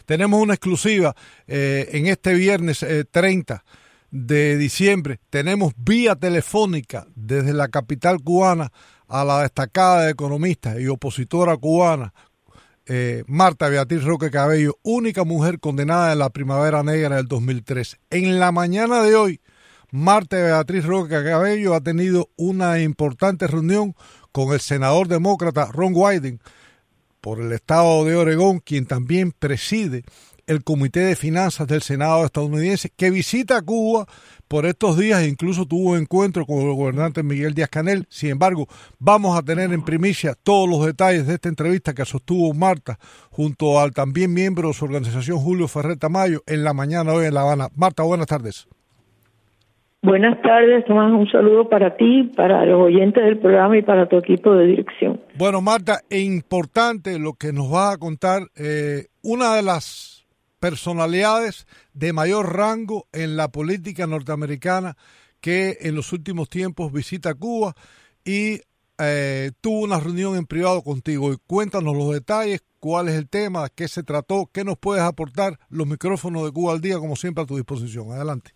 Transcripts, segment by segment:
Tenemos una exclusiva en este viernes 30 de diciembre. Tenemos vía telefónica desde la capital cubana a la destacada economista y opositora cubana, Marta Beatriz Roque Cabello, única mujer condenada en la Primavera Negra del 2003. En la mañana de hoy, Marta Beatriz Roque Cabello ha tenido una importante reunión con el senador demócrata Ron Wyden por el estado de Oregón, quien también preside el Comité de Finanzas del Senado estadounidense, que visita Cuba por estos días e incluso tuvo encuentro con el gobernante Miguel Díaz-Canel. Sin embargo, vamos a tener en primicia todos los detalles de esta entrevista que sostuvo Marta junto al también miembro de su organización Julio Ferrer Tamayo en la mañana hoy en La Habana. Marta, buenas tardes. Buenas tardes, Tomás, un saludo para ti, para los oyentes del programa y para tu equipo de dirección. Bueno, Marta, es importante lo que nos va a contar una de las personalidades de mayor rango en la política norteamericana que en los últimos tiempos visita Cuba y tuvo una reunión en privado contigo. Y cuéntanos los detalles, cuál es el tema, qué se trató, qué nos puedes aportar. Los micrófonos de Cuba al Día, como siempre, a tu disposición. Adelante.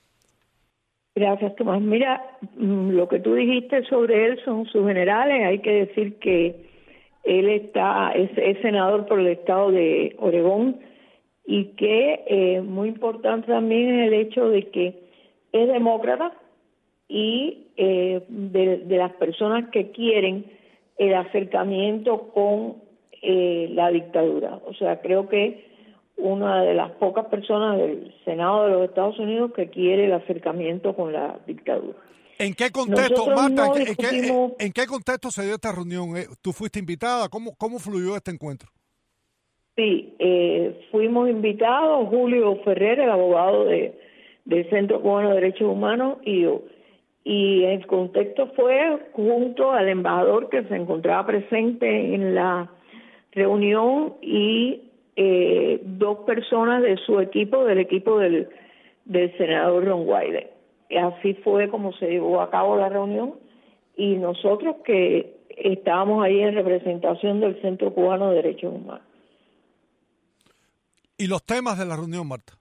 Gracias, Tomás. Mira, lo que tú dijiste sobre él son sus generales. Hay que decir que él es senador por el estado de Oregón y que muy importante también es el hecho de que es demócrata y de las personas que quieren el acercamiento con la dictadura. O sea, creo que una de las pocas personas del Senado de los Estados Unidos que quiere el acercamiento con la dictadura. ¿En qué contexto, Nosotros Marta, no ¿en qué contexto se dio esta reunión? ¿Tú fuiste invitada? ¿Cómo fluyó este encuentro? Sí, fuimos invitados, Julio Ferrer, el abogado del Centro Cubano de Derechos Humanos, y yo. Y el contexto fue junto al embajador que se encontraba presente en la reunión y dos personas de su equipo, del equipo del senador Ron Wyden. Así fue como se llevó a cabo la reunión y nosotros que estábamos ahí en representación del Centro Cubano de Derechos Humanos. ¿Y los temas de la reunión, Marta?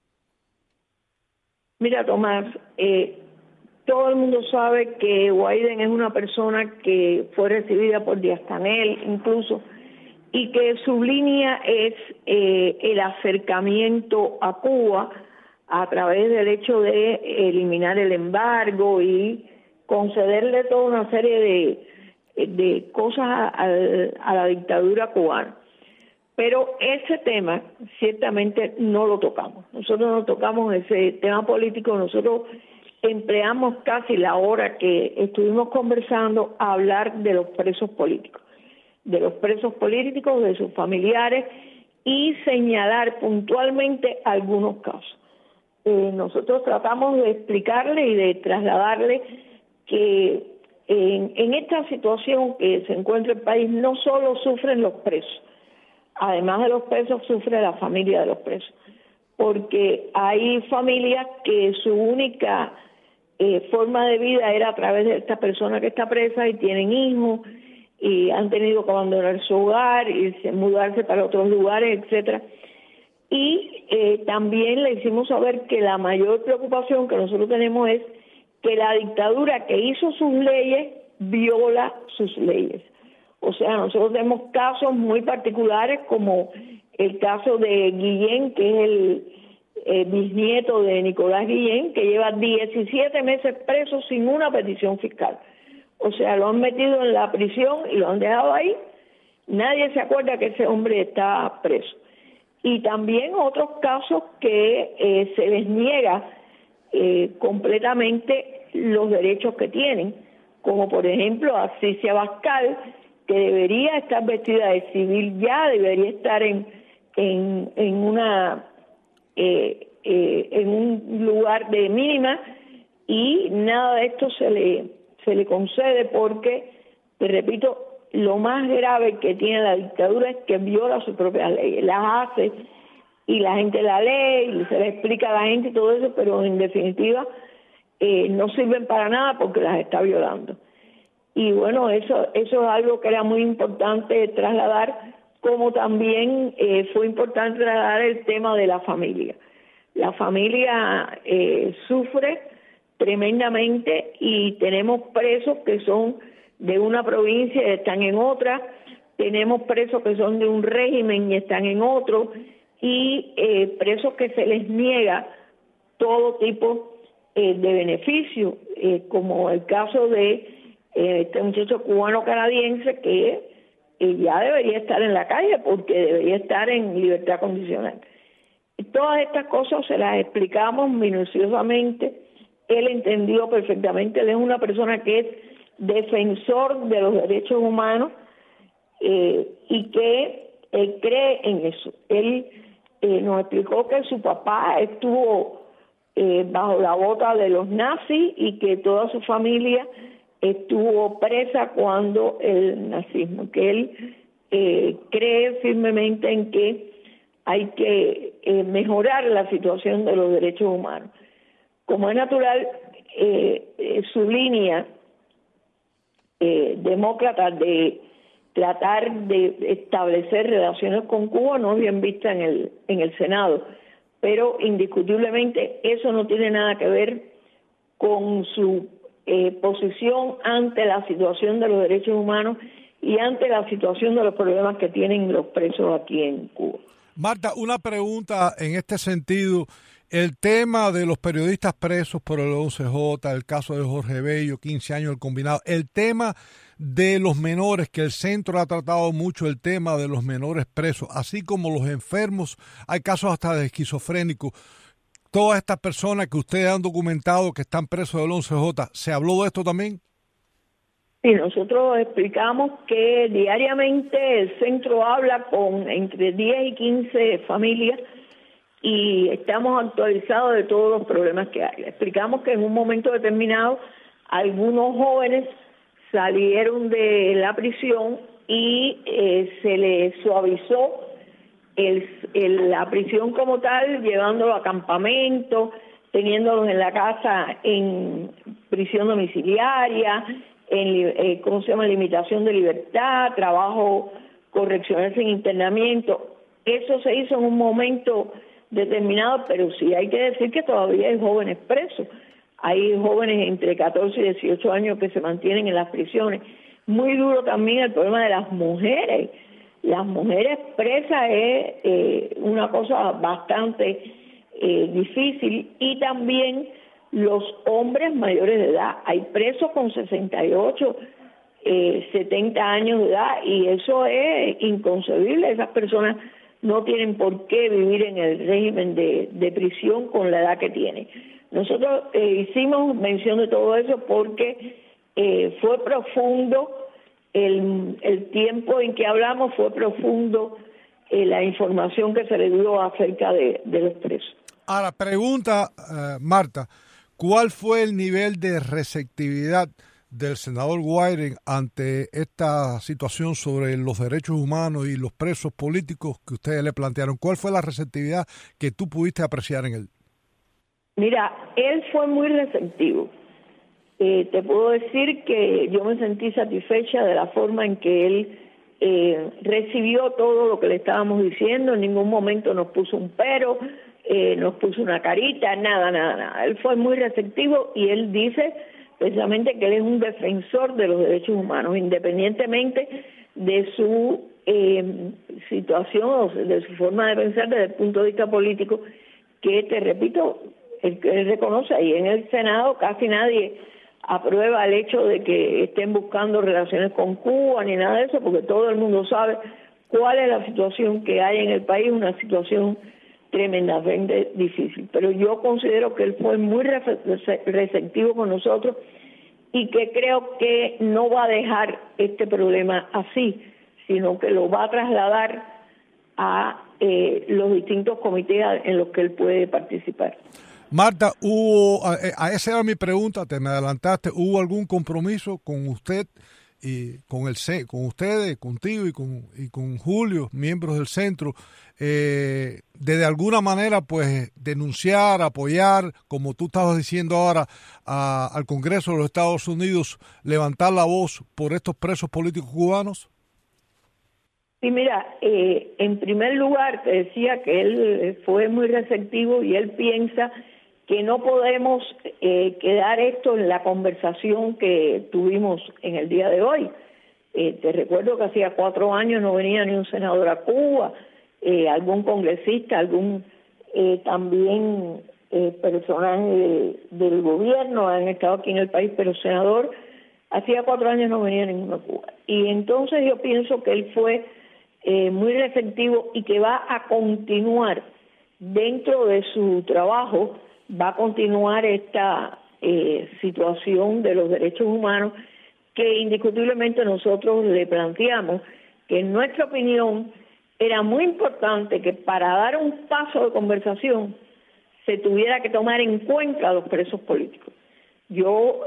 Mira, Tomás, todo el mundo sabe que Wyden es una persona que fue recibida por Díaz-Canel incluso, y que su línea es el acercamiento a Cuba a través del hecho de eliminar el embargo y concederle toda una serie de cosas a la dictadura cubana. Pero ese tema ciertamente no lo tocamos. Nosotros no tocamos ese tema político. Nosotros empleamos casi la hora que estuvimos conversando a hablar de los presos políticos. De los presos políticos, de sus familiares y señalar puntualmente algunos casos. Nosotros tratamos de explicarle y de trasladarle que en esta situación que se encuentra el país no solo sufren los presos, además de los presos sufre la familia de los presos, porque hay familias que su única forma de vida era a través de esta persona que está presa y tienen hijos y han tenido que abandonar su hogar y mudarse para otros lugares, etcétera. Y también le hicimos saber que la mayor preocupación que nosotros tenemos es que la dictadura que hizo sus leyes viola sus leyes. O sea, nosotros tenemos casos muy particulares como el caso de Guillén, que es el bisnieto de Nicolás Guillén, que lleva 17 meses preso sin una petición fiscal. O sea, lo han metido en la prisión y lo han dejado ahí. Nadie se acuerda que ese hombre está preso. Y también otros casos que se les niega completamente los derechos que tienen, como por ejemplo a Cicia Bascal, que debería estar vestida de civil ya, debería estar en un lugar de mínima y nada de esto se le concede porque, te repito, lo más grave que tiene la dictadura es que viola sus propias leyes, las hace y la gente la lee y se le explica a la gente y todo eso, pero en definitiva no sirven para nada porque las está violando. Y bueno, eso es algo que era muy importante trasladar, como también fue importante tratar el tema de la familia. La familia sufre tremendamente y tenemos presos que son de una provincia y están en otra, tenemos presos que son de un régimen y están en otro, y presos que se les niega todo tipo de beneficio, como el caso de este muchacho cubano-canadiense que ya debería estar en la calle porque debería estar en libertad condicional. Todas estas cosas se las explicamos minuciosamente. Él entendió perfectamente. Él es una persona que es defensor de los derechos humanos y que él cree en eso. Él nos explicó que su papá estuvo bajo la bota de los nazis y que toda su familia estuvo presa cuando el nazismo, que él cree firmemente en que hay que mejorar la situación de los derechos humanos. Como es natural, su línea demócrata de tratar de establecer relaciones con Cuba no es bien vista en el Senado, pero indiscutiblemente eso no tiene nada que ver con su posición ante la situación de los derechos humanos y ante la situación de los problemas que tienen los presos aquí en Cuba. Marta, una pregunta en este sentido. El tema de los periodistas presos por el 11J, el caso de Jorge Bello, 15 años del combinado, el tema de los menores, que el centro ha tratado mucho el tema de los menores presos, así como los enfermos, hay casos hasta de esquizofrénicos. Todas estas personas que ustedes han documentado que están presos del 11J, ¿se habló de esto también? Sí, nosotros explicamos que diariamente el centro habla con entre 10 y 15 familias y estamos actualizados de todos los problemas que hay. Explicamos que en un momento determinado algunos jóvenes salieron de la prisión y se les suavizó la prisión como tal, llevándolos a campamentos, teniéndolos en la casa en prisión domiciliaria, en limitación de libertad, trabajo correccional sin internamiento. Eso se hizo en un momento determinado, pero sí hay que decir que todavía hay jóvenes presos. Hay jóvenes entre 14 y 18 años que se mantienen en las prisiones. Muy duro también el problema de las mujeres. Las mujeres presas es una cosa bastante difícil, y también los hombres mayores de edad. Hay presos con 68, 70 años de edad, y eso es inconcebible. Esas personas no tienen por qué vivir en el régimen de prisión con la edad que tienen. Nosotros hicimos mención de todo eso porque fue profundo el tiempo en que hablamos, fue profundo la información que se le dio acerca de los presos. Ahora, pregunta, Marta, ¿cuál fue el nivel de receptividad del senador Wyden ante esta situación sobre los derechos humanos y los presos políticos que ustedes le plantearon? ¿Cuál fue la receptividad que tú pudiste apreciar en él? Mira, él fue muy receptivo. Te puedo decir que yo me sentí satisfecha de la forma en que él recibió todo lo que le estábamos diciendo. En ningún momento nos puso un pero, nos puso una carita, nada. Él fue muy receptivo y él dice precisamente que él es un defensor de los derechos humanos, independientemente de su situación o de su forma de pensar desde el punto de vista político, que te repito, él reconoce. Ahí en el Senado casi nadie aprueba el hecho de que estén buscando relaciones con Cuba ni nada de eso, porque todo el mundo sabe cuál es la situación que hay en el país, una situación tremendamente difícil. Pero yo considero que él fue muy receptivo con nosotros y que creo que no va a dejar este problema así, sino que lo va a trasladar a los distintos comités en los que él puede participar. Marta, esa era mi pregunta, te me adelantaste, ¿hubo algún compromiso con usted y con ustedes, contigo y con Julio, miembros del centro, de alguna manera pues denunciar, apoyar, como tú estabas diciendo ahora, al Congreso de los Estados Unidos, levantar la voz por estos presos políticos cubanos? Sí, mira, en primer lugar te decía que él fue muy receptivo y él piensa que no podemos quedar esto en la conversación que tuvimos en el día de hoy. Te recuerdo que hacía 4 años no venía ni un senador a Cuba, algún congresista, algún también personaje del gobierno han estado aquí en el país, pero senador, hacía 4 años no venía ninguno a Cuba. Y entonces yo pienso que él fue muy receptivo y que va a continuar dentro de su trabajo, va a continuar esta situación de los derechos humanos que indiscutiblemente nosotros le planteamos que en nuestra opinión era muy importante que para dar un paso de conversación se tuviera que tomar en cuenta a los presos políticos. Yo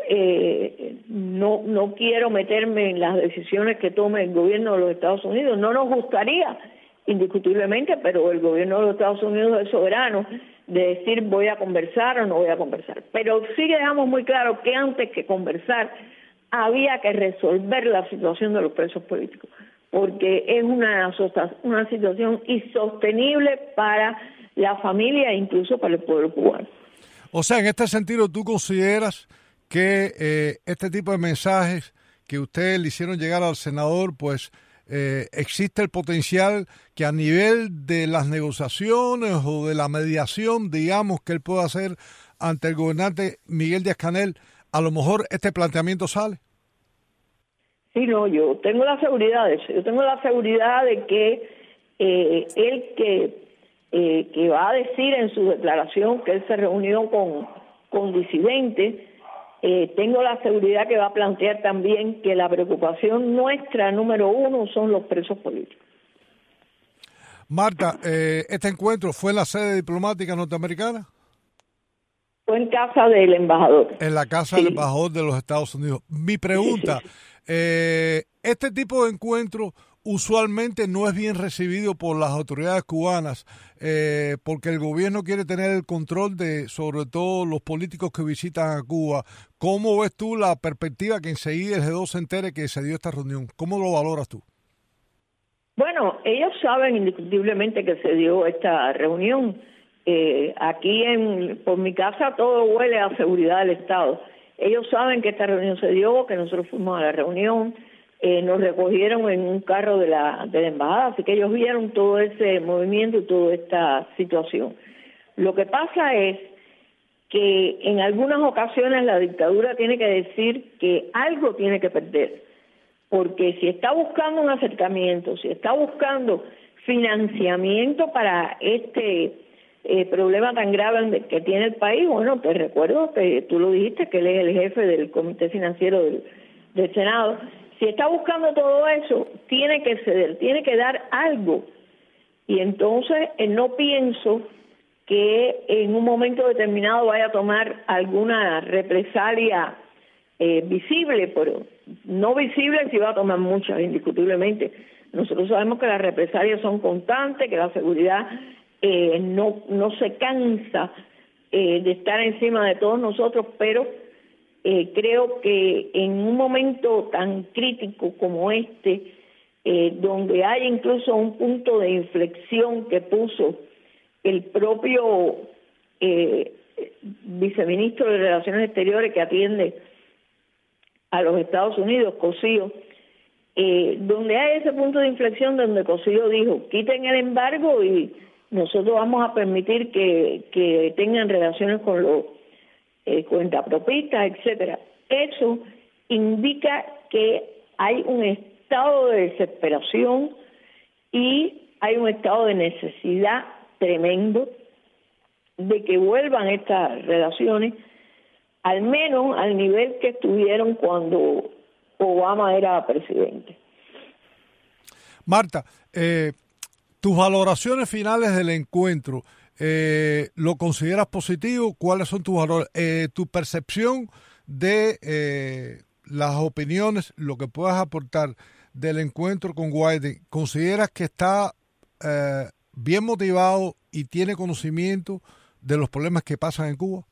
no quiero meterme en las decisiones que tome el gobierno de los Estados Unidos. No nos gustaría, indiscutiblemente, pero el gobierno de los Estados Unidos es soberano de decir voy a conversar o no voy a conversar. Pero sí dejamos muy claro que antes que conversar había que resolver la situación de los presos políticos, porque es una situación insostenible para la familia e incluso para el pueblo cubano. O sea, en este sentido, ¿tú consideras que este tipo de mensajes que ustedes le hicieron llegar al senador, pues existe el potencial que a nivel de las negociaciones o de la mediación, digamos, que él pueda hacer ante el gobernante Miguel Díaz-Canel, a lo mejor este planteamiento sale? Sí, no, yo tengo la seguridad de eso. Yo tengo la seguridad de que él que va a decir en su declaración que él se reunió con disidentes, tengo la seguridad que va a plantear también que la preocupación nuestra número 1 son los presos políticos. Marta, ¿este encuentro fue en la sede diplomática norteamericana? Fue en casa del embajador. En la casa sí. del embajador de los Estados Unidos. Mi pregunta, este tipo de encuentro usualmente no es bien recibido por las autoridades cubanas porque el gobierno quiere tener el control de, sobre todo, los políticos que visitan a Cuba. ¿Cómo ves tú la perspectiva que enseguida el G2 se entere que se dio esta reunión? ¿Cómo lo valoras tú? Bueno, ellos saben indiscutiblemente que se dio esta reunión. Aquí por mi casa todo huele a seguridad del Estado. Ellos saben que esta reunión se dio, que nosotros fuimos a la reunión, nos recogieron en un carro de la embajada, así que ellos vieron todo ese movimiento y toda esta situación. Lo que pasa es que en algunas ocasiones la dictadura tiene que decir que algo tiene que perder, porque si está buscando un acercamiento, si está buscando financiamiento para este problema tan grave que tiene el país, bueno, te recuerdo que tú lo dijiste, que él es el jefe del Comité Financiero del Senado. Si está buscando todo eso, tiene que ceder, tiene que dar algo. Y entonces no pienso que en un momento determinado vaya a tomar alguna represalia visible, pero no visible si va a tomar muchas, indiscutiblemente. Nosotros sabemos que las represalias son constantes, que la seguridad no se cansa de estar encima de todos nosotros, pero creo que en un momento tan crítico como este, donde hay incluso un punto de inflexión que puso el propio viceministro de Relaciones Exteriores que atiende a los Estados Unidos, Cosío, donde hay ese punto de inflexión donde Cosío dijo, quiten el embargo y nosotros vamos a permitir que tengan relaciones con los cuentapropistas, etcétera. Eso indica que hay un estado de desesperación y hay un estado de necesidad tremendo de que vuelvan estas relaciones al menos al nivel que estuvieron cuando Obama era presidente. Marta, tus valoraciones finales del encuentro, ¿lo consideras positivo? ¿Cuáles son tus valores? Tu percepción de las opiniones, lo que puedas aportar del encuentro con Wyden, ¿consideras que está bien motivado y tiene conocimiento de los problemas que pasan en Cuba?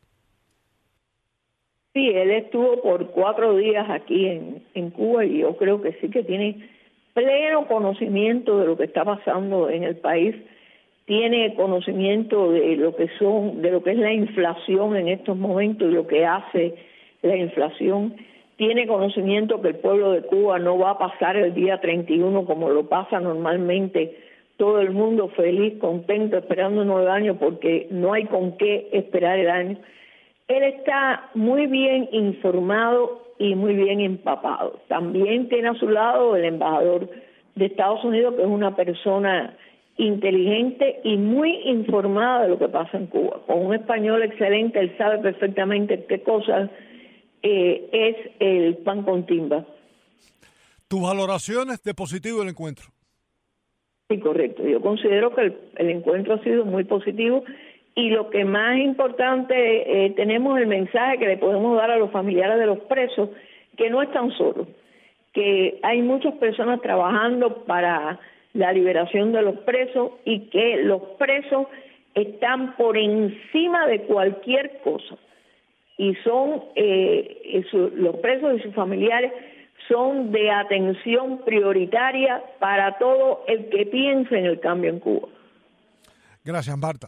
Sí, él estuvo por 4 días aquí en Cuba y yo creo que sí que tiene pleno conocimiento de lo que está pasando en el país, tiene conocimiento de lo que es la inflación en estos momentos y lo que hace la inflación, tiene conocimiento que el pueblo de Cuba no va a pasar el día 31 como lo pasa normalmente, todo el mundo feliz, contento, esperando un nuevo año porque no hay con qué esperar el año. Él está muy bien informado y muy bien empapado. También tiene a su lado el embajador de Estados Unidos, que es una persona inteligente y muy informada de lo que pasa en Cuba. Con un español excelente, él sabe perfectamente qué cosas es el pan con timba. ¿Tus valoraciones de positivo del encuentro? Sí, correcto. Yo considero que el encuentro ha sido muy positivo y lo que más importante, tenemos el mensaje que le podemos dar a los familiares de los presos, que no están solos, que hay muchas personas trabajando para la liberación de los presos y que los presos están por encima de cualquier cosa. Y son los presos y sus familiares son de atención prioritaria para todo el que piense en el cambio en Cuba. Gracias, Marta.